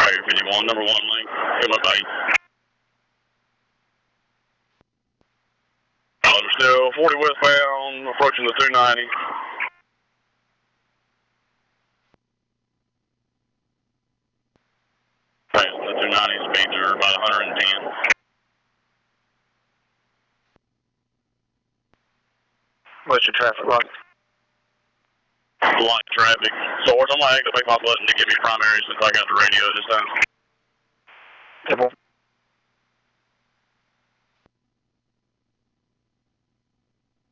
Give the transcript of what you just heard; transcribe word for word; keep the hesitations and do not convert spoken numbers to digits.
Tiger fifty-one, number one link. Come up eight. Uh, they're still forty westbound, approaching the two ninety. Okay, the two ninety speeds are about one hundred ten. What's your traffic like? Light traffic. Source, I'm going to activate my button to give you primary since I got the radio this time. Double.